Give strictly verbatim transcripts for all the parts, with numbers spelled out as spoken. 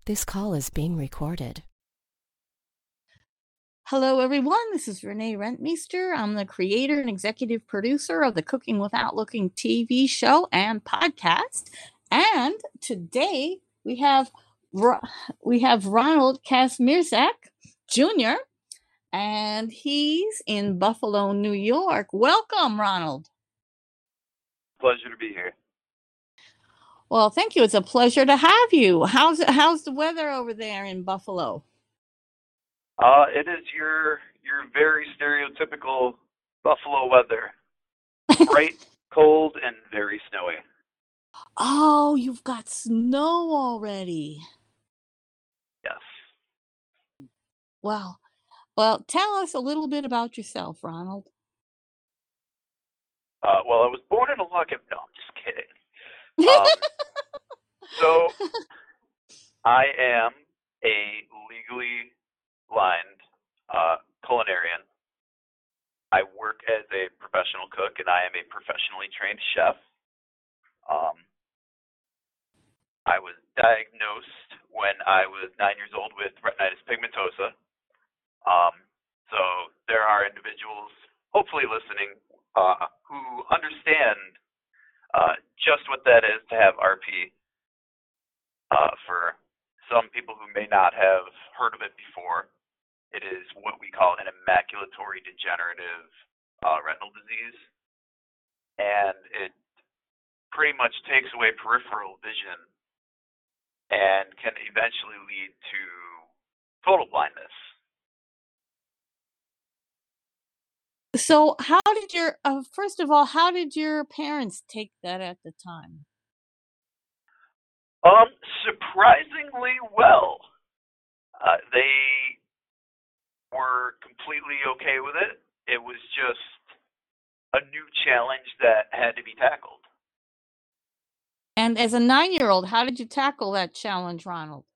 This call is being recorded. Hello, everyone. This is Renee Rentmeester. I'm the creator and executive producer of the Cooking Without Looking T V show and podcast. And today we have Ro- we have Ronald Kazmierzak Junior, and he's in Buffalo, New York. Welcome, Ronald. Pleasure to be here. Well, thank you. It's a pleasure to have you. How's how's the weather over there in Buffalo? Uh, it is your your very stereotypical Buffalo weather. Bright, cold, and very snowy. Oh, you've got snow already. Yes. Wow. Well, tell us a little bit about yourself, Ronald. Uh, well, I was born in a lucky. No, I'm just kidding. Um, so I am a legally blind uh, culinarian. I work as a professional cook, and I am a professionally trained chef. Um, I was diagnosed when I was nine years old with retinitis pigmentosa. Um, so there are individuals, hopefully listening, uh, who understand uh, just what that is to have R P. Uh, for some people who may not have heard of it before, it is what we call an maculatory degenerative uh, retinal disease, and it pretty much takes away peripheral vision and can eventually lead to total blindness. So, how did your uh, first of all, how did your parents take that at the time? Um, surprisingly well. Uh, they were completely okay with it. It was just a new challenge that had to be tackled. And as a nine-year-old, how did you tackle that challenge, Ronald?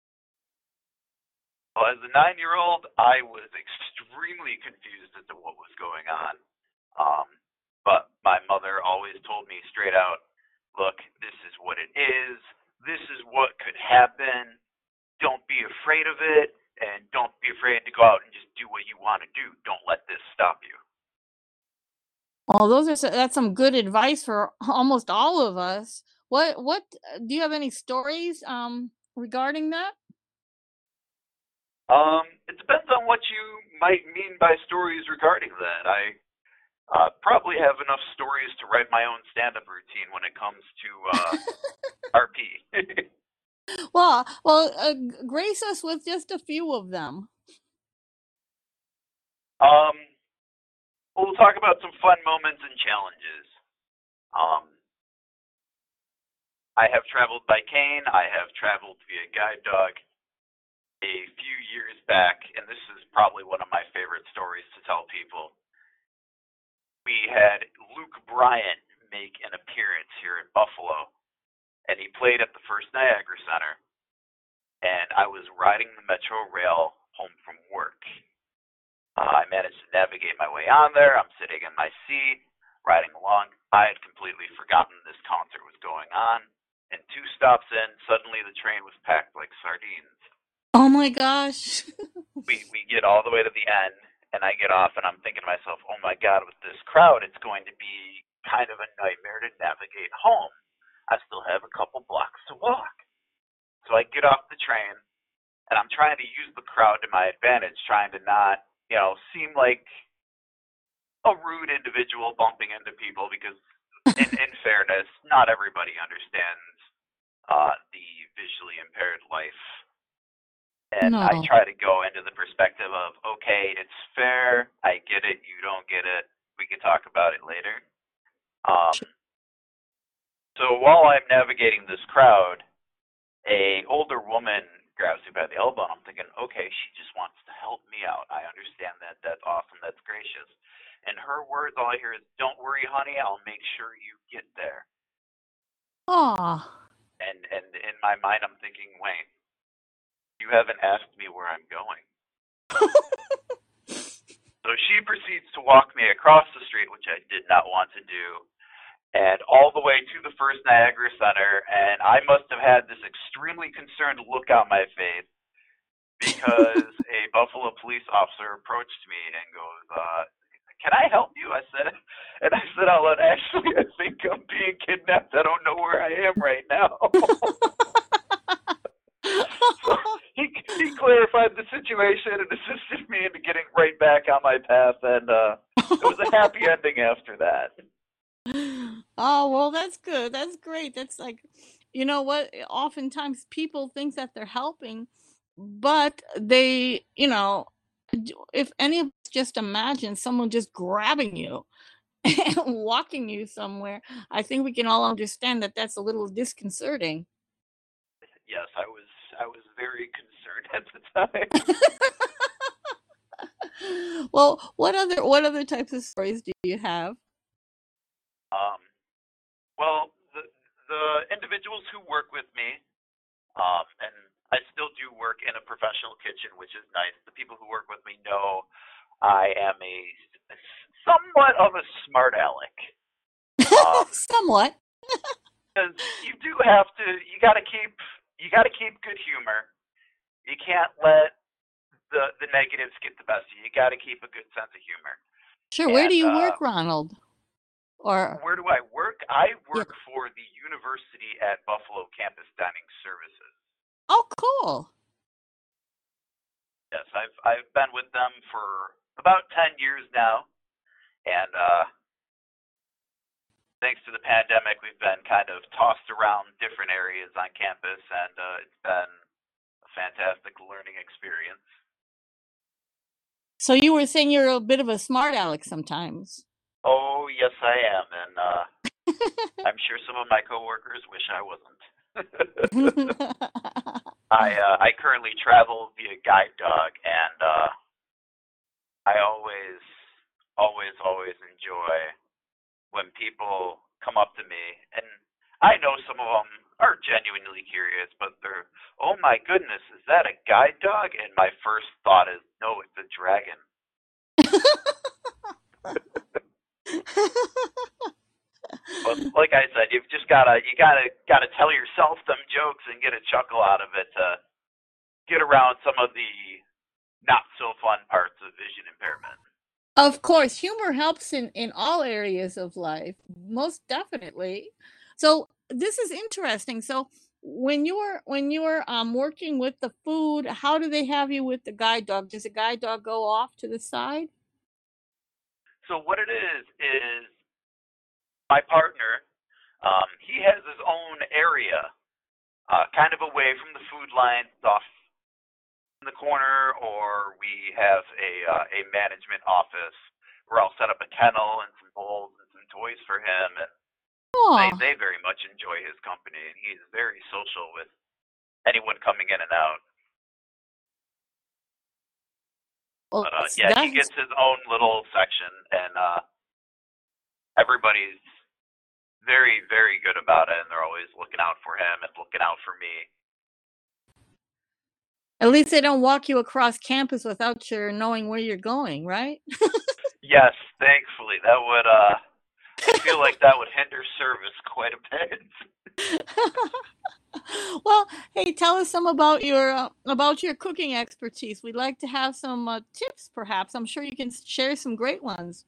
Well, as a nine-year-old, I was extremely confused as to what was going on. Um, but my mother always told me straight out, look, this is what it is. This is what could happen. Don't be afraid of it, and don't be afraid to go out and just do what you want to do. Don't let this stop you. Oh, those are that's some good advice for almost all of us. What what do you have any stories um regarding that? Um, it depends on what you might mean by stories regarding that. I uh, probably have enough stories to write my own stand-up routine when it comes to uh, R P. Well, well, uh, grace us with just a few of them. Um, we'll talk about some fun moments and challenges. Um, I have traveled by cane. I have traveled via guide dog. A few years back, and this is probably one of my favorite stories to tell people, we had Luke Bryan make an appearance here in Buffalo, and he played at the First Niagara Center, and I was riding the Metro Rail home from work. Uh, I managed to navigate my way on there. I'm sitting in my seat, riding along. I had completely forgotten this concert was going on, and two stops in, suddenly the train was packed like sardines. Oh my gosh. we we get all the way to the end, and I get off, and I'm thinking to myself, oh my God, with this crowd, it's going to be kind of a nightmare to navigate home. I still have a couple blocks to walk. So I get off the train, and I'm trying to use the crowd to my advantage, trying to not, you know, seem like a rude individual bumping into people, because in, in fairness, not everybody understands uh, the visually impaired life. And No. I try to go into the perspective of, okay, it's fair. I get it. You don't get it. We can talk about it later. Um, so while I'm navigating this crowd, a older woman grabs me by the elbow, and I'm thinking, okay, she just wants to help me out. I understand that. That's awesome. That's gracious. And her words, all I hear is, don't worry, honey. I'll make sure you get there. Aw. And, and in my mind, I'm thinking, wait, you haven't asked me where I'm going. So she proceeds to walk me across the street, which I did not want to do. and all the way to the First Niagara Center, and I must have had this extremely concerned look on my face because a Buffalo police officer approached me and goes, uh, "Can I help you?" I said, and I said out loud, "Actually, I think I'm being kidnapped. I don't know where I am right now." So he he clarified the situation and assisted me into getting right back on my path, and uh, it was a happy ending after that. Oh, well, that's good. That's great. That's like, you know what? Oftentimes people think that they're helping, but they, you know, d- if any of us just imagine someone just grabbing you and walking you somewhere, I think we can all understand that that's a little disconcerting. Yes, I was I was very concerned at the time. Well, what other what other types of stories do you have? Um, well, the the individuals who work with me, um, and I still do work in a professional kitchen, which is nice. The people who work with me know I am a somewhat of a smart aleck. Um, Somewhat. because you do have to, you got to keep, you got to keep good humor. You can't let the the negatives get the best of you. You got to keep a good sense of humor. Sure. Where do And you uh, work, Ronald? Or where do I work? I yeah. work for the University at Buffalo Campus Dining Services. Oh, cool. Yes, I've I've been with them for about ten years now, and uh, thanks to the pandemic, we've been kind of tossed around different areas on campus, and uh, it's been a fantastic learning experience. So you were saying you're a bit of a smart aleck sometimes. Oh, yes, I am, and uh, I'm sure some of my coworkers wish I wasn't. I uh, I currently travel via guide dog, and uh, I always, always, always enjoy when people come up to me, and I know some of them are genuinely curious, but they're, "Oh my goodness, is that a guide dog?" And my first thought is, "No, it's a dragon." But like I said, you've just gotta you gotta gotta tell yourself them jokes and get a chuckle out of it to get around some of the not so fun parts of vision impairment. Of course, humor helps in in all areas of life, most definitely. So this is interesting. So when you're when you're um working with the food, how do they have you with the guide dog? Does the guide dog go off to the side? So what it is is my partner, um, he has his own area, uh, kind of away from the food line, off in the corner, or we have a uh, a management office where I'll set up a kennel and some bowls and some toys for him, and they Oh, they very much enjoy his company, and he's very social with anyone coming in and out. well, But uh, that's yeah, he that's gets his own little section, and uh, everybody's very very good about it, and they're always looking out for him and looking out for me. at least they don't walk you across campus without your knowing where you're going, right? Yes, thankfully that would uh, I feel like that would hinder service quite a bit. Well, hey, tell us some about your uh, about your cooking expertise. We'd like to have some uh, tips, perhaps. I'm sure you can share some great ones.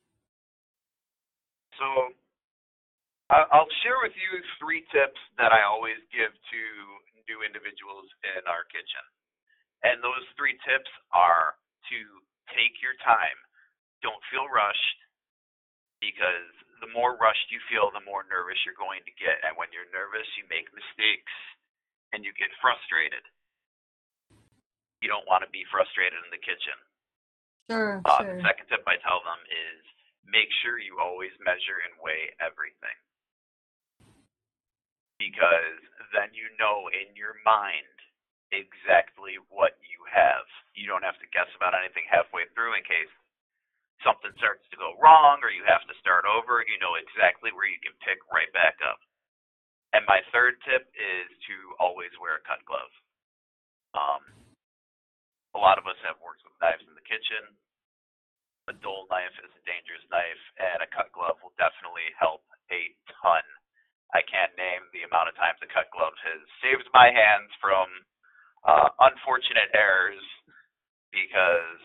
So I- I'll share with you three tips that I always give to new individuals in our kitchen. And those three tips are to take your time. Don't feel rushed, because the more rushed you feel, the more nervous you're going to get. And when you're nervous, you make mistakes and you get frustrated. You don't want to be frustrated in the kitchen. Sure, Uh, the sure. second tip I tell them is make sure you always measure and weigh everything, because then you know in your mind exactly what you have. You don't have to guess about anything halfway through in case something starts to go wrong or you have to start over. You know exactly where you can pick right back up. And my third tip is to always wear a cut glove. Um, a lot of us have worked with knives in the kitchen. a dull knife is a dangerous knife, and a cut glove will definitely help a ton. I can't name the amount of times a cut glove has saved my hands from uh, unfortunate errors because,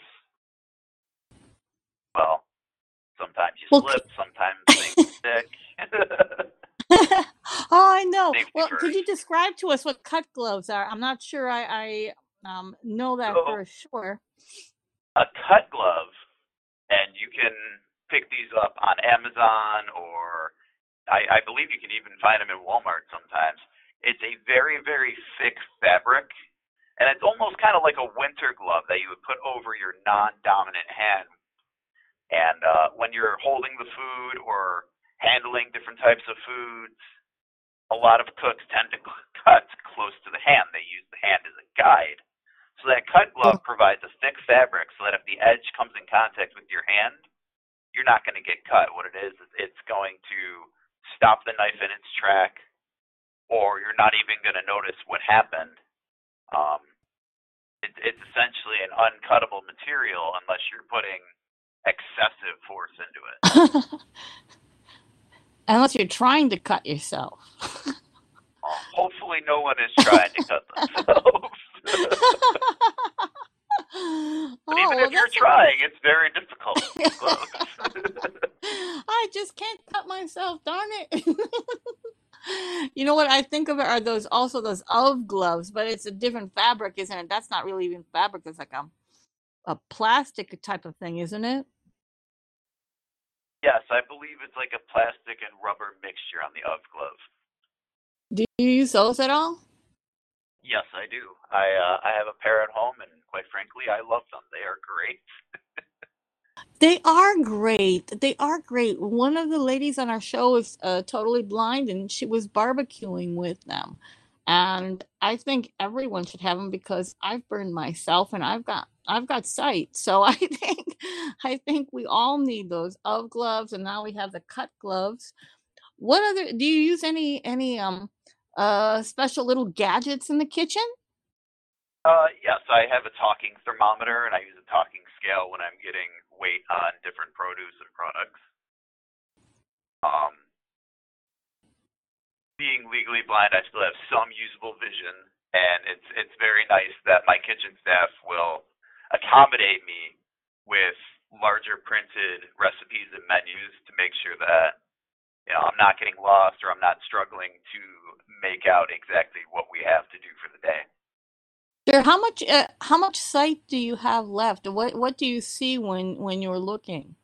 well, sometimes you Well, slip, sometimes things stick. oh, I know. Safety Well, could you first. describe to us what cut gloves are? I'm not sure I, I um, know that So, for sure. a cut glove, and you can pick these up on Amazon, or I, I believe you can even find them in Walmart sometimes. It's a very, very thick fabric, and it's almost kind of like a winter glove that you would put over your non-dominant hand. And uh, when you're holding the food or handling different types of foods, a lot of cooks tend to cut close to the hand. They use the hand as a guide. So that cut glove provides a thick fabric so that if the edge comes in contact with your hand, you're not going to get cut. What it is, is it's going to stop the knife in its track, or you're not even going to notice what happened. Um, it, it's essentially an uncuttable material unless you're putting excessive force into it. Unless you're trying to cut yourself. Well, hopefully no one is trying to cut themselves. But Oh, even well, if you're that's trying, it's very difficult with these gloves. I just can't cut myself, darn it. You know what I think of it are those also those of gloves, but it's a different fabric, isn't it? That's not really even fabric. It's like a a plastic type of thing, isn't it? Yes, I believe it's like a plastic and rubber mixture on the of glove. Do you use those at all? Yes, I do. I uh, I have a pair at home, and quite frankly, I love them. They are great. They are great. They are great. One of the ladies on our show is uh, totally blind, and she was barbecuing with them. And I think everyone should have them because I've burned myself, and I've got I've got sight. So I think I think we all need those of gloves, and now we have the cut gloves. What other do you use any any um uh special little gadgets in the kitchen? Uh, yes, I have a talking thermometer, and I use a talking scale when I'm getting weight on different produce and products. Um, being legally blind, I still have some usable vision, and it's it's very nice that my kitchen staff will accommodate me with larger printed recipes and menus to make sure that you know I'm not getting lost or I'm not struggling to make out exactly what we have to do for the day. Sure. How much uh, how much sight do you have left? What what do you see when when you're looking?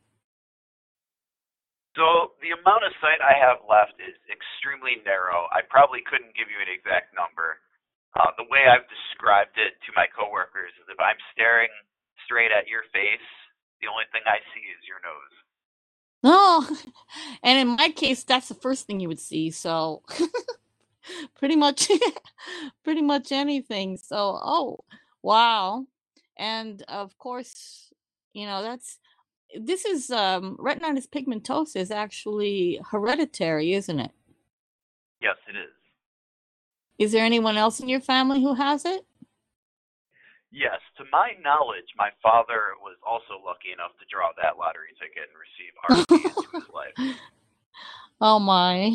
So the amount of sight I have left is extremely narrow. I probably couldn't give you an exact number. Uh, the way I've described it to my coworkers is if I'm staring straight at your face, the only thing I see is your nose. Oh, and in my case, that's the first thing you would see. So pretty much, pretty much anything. So, oh, wow. And of course, you know, that's this is um retinitis pigmentosa is actually hereditary, isn't it? Yes, it is. Is there anyone else in your family who has it? Yes, to my knowledge, my father was also lucky enough to draw that lottery ticket and receive R P into his life. Oh my.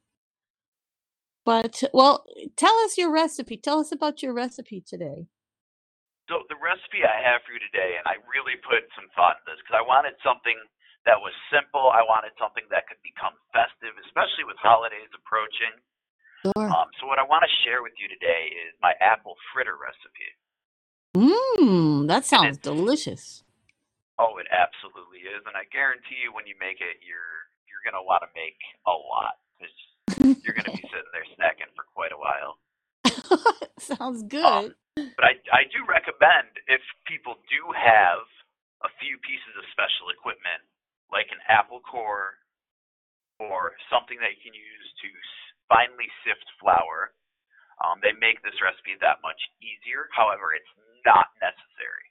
But well, tell us your recipe. Tell us about your recipe today. So the recipe I have for you today, and I really put some thought in this because I wanted something that was simple. I wanted something that could become festive, especially with holidays approaching. Sure. Um, so what I want to share with you today is my apple fritter recipe. Mmm, that And sounds it's, delicious. oh, it absolutely is. And I guarantee you when you make it, you're, you're going to want to make a lot because you're going to be sitting there snacking for quite a while. Sounds Um, good. but I, I do recommend if people do have a few pieces of special equipment, like an apple core or something that you can use to finely sift flour, um, they make this recipe that much easier. However, it's not necessary.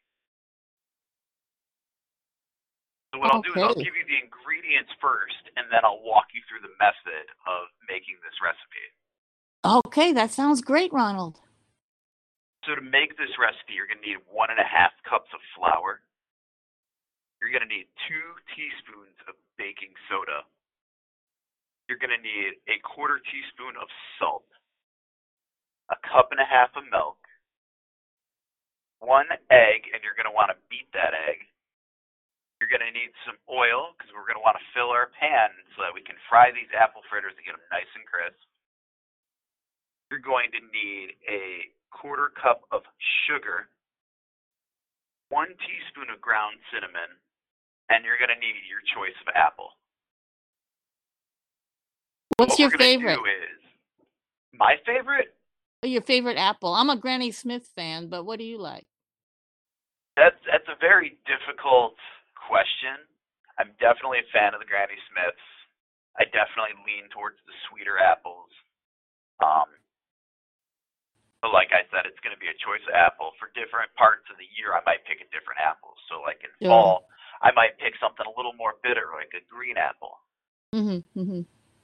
So what I'll do is I'll Okay. give you the ingredients first, and then I'll walk you through the method of making this recipe. Okay, that sounds great, Ronald. So to make this recipe, you're going to need one and a half cups of flour. You're going to need two teaspoons of baking soda. You're going to need a quarter teaspoon of salt, a cup and a half of milk, one egg, and you're going to want to beat that egg. You're going to need some oil because we're going to want to fill our pan so that we can fry these apple fritters to get them nice and crisp. You're going to need a quarter cup of sugar, one teaspoon of ground cinnamon, and you're going to need your choice of apple. What's what your we're gonna favorite? do is my favorite. Your favorite apple? I'm a Granny Smith fan, but what do you like? That's that's a very difficult question. I'm definitely a fan of the Granny Smiths. I definitely lean towards the sweeter apples. Um, but like I said, it's going to be a choice of apple. For different parts of the year, I might pick a different apple. So like in Sure. fall, I might pick something a little more bitter, like a green apple. Mm-hmm, mm-hmm.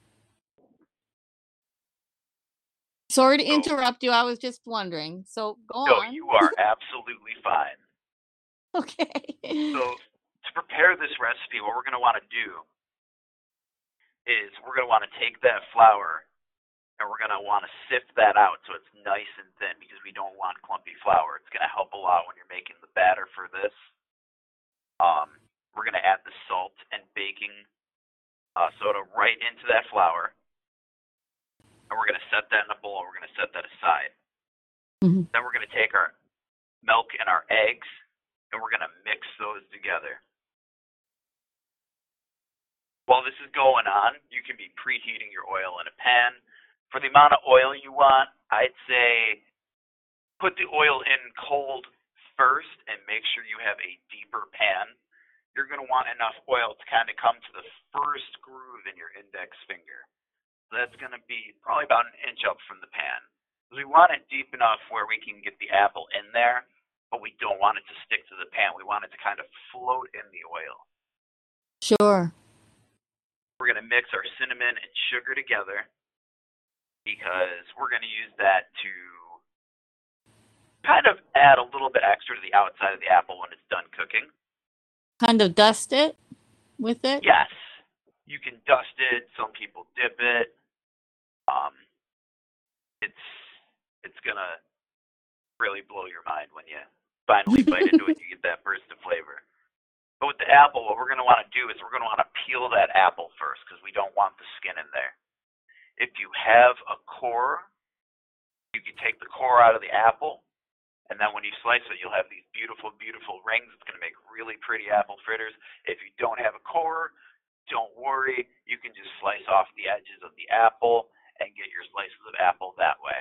Sorry to So- interrupt you. I was just wondering. So go No, on. you are absolutely fine. Okay. So to prepare this recipe, what we're going to want to do is we're going to want to take that flour and we're going to want to sift that out so it's nice and thin because we don't want clumpy flour. It's going to help a lot when you're making the batter for this. Um, we're going to add the salt and baking uh, soda right into that flour. And we're going to set that in a bowl. We're going to set that aside. Mhm. Then we're going to take our milk and our eggs and we're going to mix those together. While this is going on, you can be preheating your oil in a pan. For the amount of oil you want, I'd say put the oil in cold first and make sure you have a deeper pan. You're going to want enough oil to kind of come to the first groove in your index finger. So that's going to be probably about an inch up from the pan. We want it deep enough where we can get the apple in there, but we don't want it to stick to the pan. We want it to kind of float in the oil. Sure. We're going to mix our cinnamon and sugar together because we're going to use that to kind of add a little bit extra to the outside of the apple when it's done cooking. Kind of dust it with it? Yes, you can dust it. Some people dip it. Um, it's it's going to really blow your mind when you finally bite into it and you get that burst of flavor. But with the apple, what we're going to want to do is we're going to want to peel that apple first because we don't want the skin in there. If you have a core, you can take the core out of the apple, and then when you slice it, you'll have these beautiful, beautiful rings. It's going to make really pretty apple fritters. If you don't have a core, don't worry. You can just slice off the edges of the apple and get your slices of apple that way.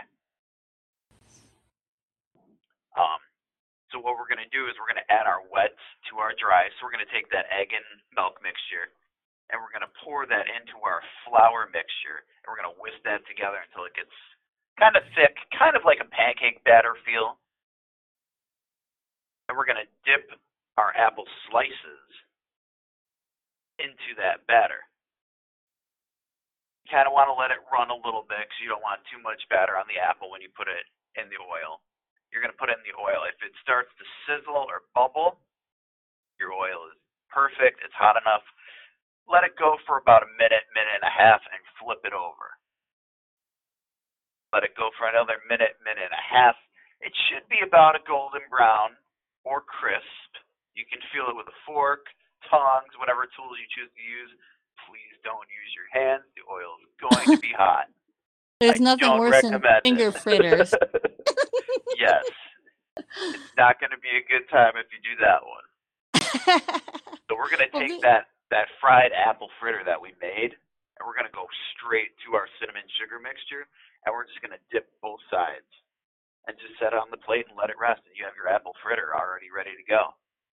Um, so what we're going to do is we're going to add our wets to our dry. So we're going to take that egg and milk mixture, and we're going to pour that into our flour mixture, and we're going to whisk that together until it gets kind of thick, kind of like a pancake batter feel. And we're going to dip our apple slices into that batter. You kind of want to let it run a little bit because you don't want too much batter on the apple when you put it in the oil. You're going to put it in the oil. If it starts to sizzle or bubble, your oil is perfect. It's hot enough. Let it go for about a minute, minute and a half, and flip it over. Let it go for another minute, minute and a half. It should be about a golden brown or crisp. You can feel it with a fork, tongs, whatever tools you choose to use. Please don't use your hands. The oil is going to be hot. There's I nothing don't worse than recommend finger it. fritters. Yes. It's not going to be a good time if you do that one. So we're going to Well, take thi- that, that fried apple fritter that we made, and we're going to go straight to our cinnamon sugar mixture, and we're just going to dip both sides and just set it on the plate and let it rest, and you have your apple fritter already ready to go.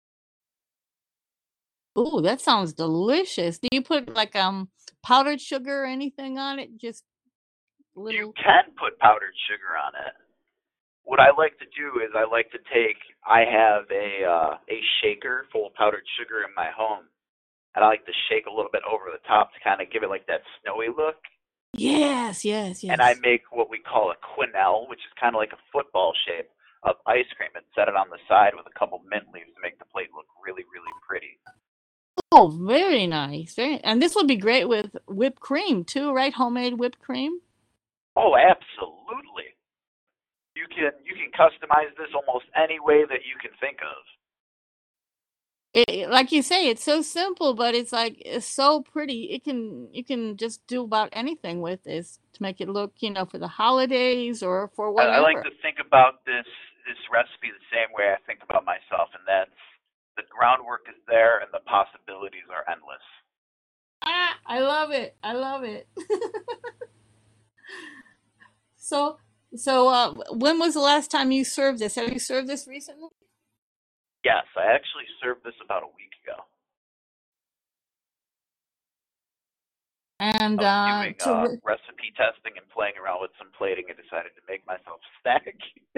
Ooh, that sounds delicious. Do you put like um powdered sugar or anything on it? Just You little. can put powdered sugar on it. What I like to do is I like to take, I have a uh, a shaker full of powdered sugar in my home, and I like to shake a little bit over the top to kind of give it like that snowy look. Yes, yes, yes. And I make what we call a quenelle, which is kind of like a football shape of ice cream, and set it on the side with a couple mint leaves to make the plate look really, really pretty. Oh, very nice. Very, and this would be great with whipped cream too, right? Homemade whipped cream. Oh, absolutely. You can you can customize this almost any way that you can think of. It, it- like you say, it's so simple, but it's like it's so pretty. It can you can just do about anything with this to make it look, you know, for the holidays or for I, I like whatever. to think about this this recipe the same way I think about myself, and that's the groundwork is there and the possibilities are endless. Ah, I love it. I love it. So, so uh, when was the last time you served this? Have you served this recently? Yes, I actually served this about a week ago. And I was uh, doing uh, to recipe testing and playing around with some plating and decided to make myself a snack.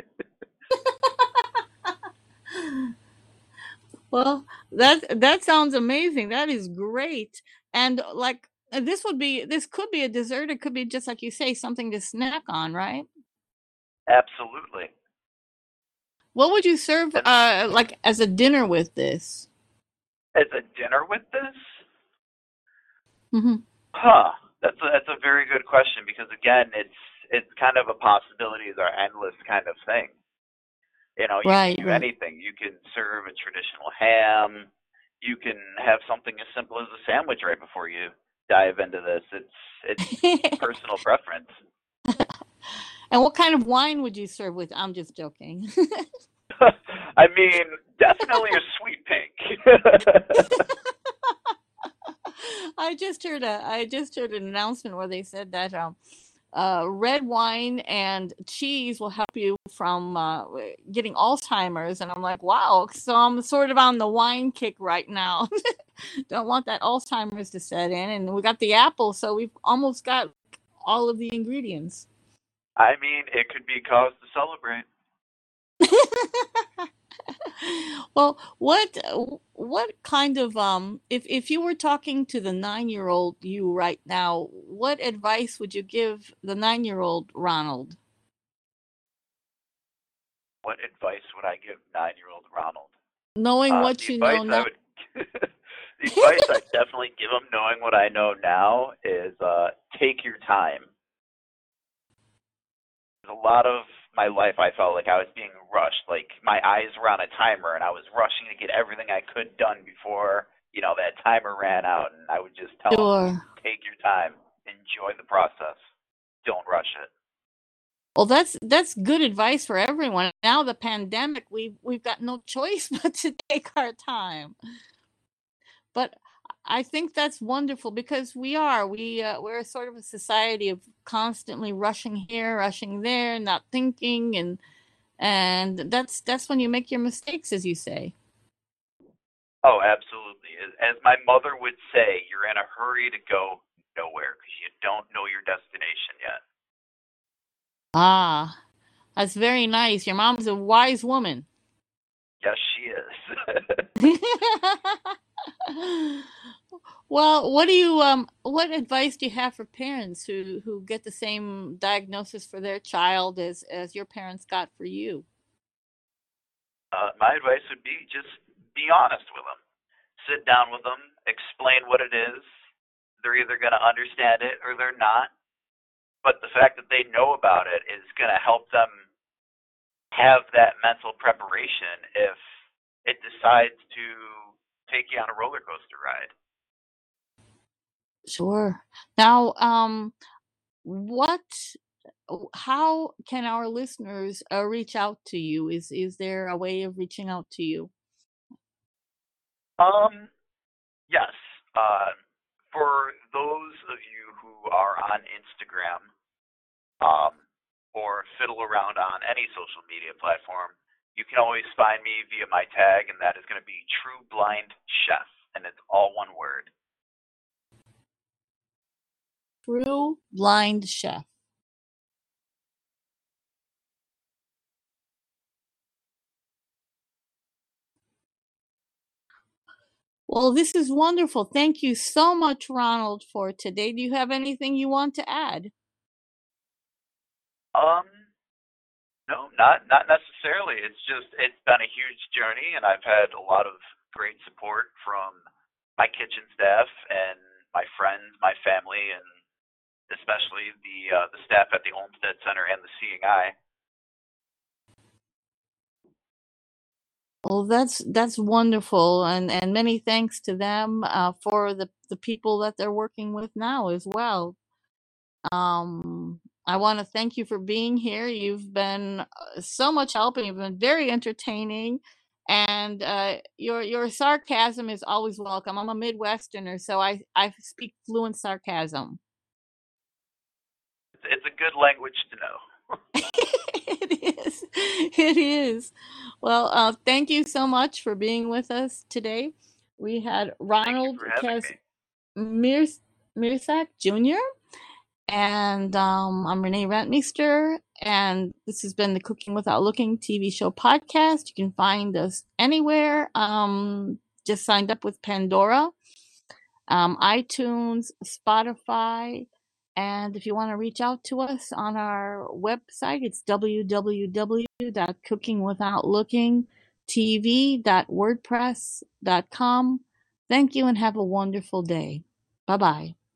well, that that sounds amazing. That is great. And like uh, this would be this could be a dessert. It could be just like you say, something to snack on, right? Absolutely. What would you serve And uh like as a dinner with this? as a dinner with this, Hmm. huh? That's a, that's a very good question because again, it's it's kind of a possibilities are endless kind of thing. You know, you can Right, do right. anything. You can serve a traditional ham. You can have something as simple as a sandwich right before you dive into this. It's it's personal preference. And what kind of wine would you serve with? I'm just joking. I mean, definitely a sweet pink. I just heard a I just heard an announcement where they said that um uh, red wine and cheese will help you from uh, getting Alzheimer's. And I'm like, wow. So I'm sort of on the wine kick right now. Don't want that Alzheimer's to set in. And we got the apple, so we've almost got all of the ingredients. I mean, it could be cause to celebrate. Well, what what kind of um if if you were talking to the nine-year-old you right now, what advice would you give the nine-year-old Ronald? What advice would I give nine-year-old Ronald? Knowing Uh, what the you know advice I now. would, the advice I definitely give him, knowing what I know now, is uh, take your time. A lot of my life, I felt like I was being rushed. Like my eyes were on a timer, and I was rushing to get everything I could done before you know that timer ran out. And I would just tell him, Sure. take your time, enjoy the process, don't rush it. Well, that's that's good advice for everyone. Now the pandemic, we've we've got no choice but to take our time. But I think that's wonderful because we are we uh, we're sort of a society of constantly rushing here, rushing there, not thinking, and and that's that's when you make your mistakes, as you say. Oh, absolutely. As, as my mother would say, you're in a hurry to go nowhere because you don't know your destination yet. Ah, that's very nice. Your mom's a wise woman. Yes, she is. Well, what do you um what advice do you have for parents who who get the same diagnosis for their child as as your parents got for you? uh, my advice would be just be honest with them. Sit down with them, explain what it is. They're either going to understand it or they're not. But the fact that they know about it is going to help them have that mental preparation if it decides to take you on a roller coaster ride. Sure. Now, um what how can our listeners uh, reach out to you? Is is there a way of reaching out to you? Um, yes. Uh, for those of you who are on Instagram, um, or fiddle around on any social media platform, you can always find me via my tag, and that is going to be True Blind Chef, and it's all one word. True Blind Chef. Well, this is wonderful. Thank you so much, Ronald, for today. Do you have anything you want to add? Um, no, not not necessarily. It's just it's been a huge journey, and I've had a lot of great support from my kitchen staff and my friends, my family, and especially the uh, the staff at the Olmsted Center and the Seeing Eye. Well, that's that's wonderful, and and many thanks to them uh, for the the people that they're working with now as well. Um, I want to thank you for being here. You've been uh, so much help, and you've been very entertaining. And uh, your your sarcasm is always welcome. I'm a Midwesterner, so I I speak fluent sarcasm. It's a good language to know. It is. It is. Well, uh, thank you so much for being with us today. We had Ronald Mirsak Junior And um, I'm Renee Rentmeester, and this has been the Cooking Without Looking T V show podcast. You can find us anywhere. Um, just signed up with Pandora, um, iTunes, Spotify, and if you want to reach out to us on our website, it's w w w dot cooking without looking t v dot wordpress dot com. Thank you and have a wonderful day. Bye-bye.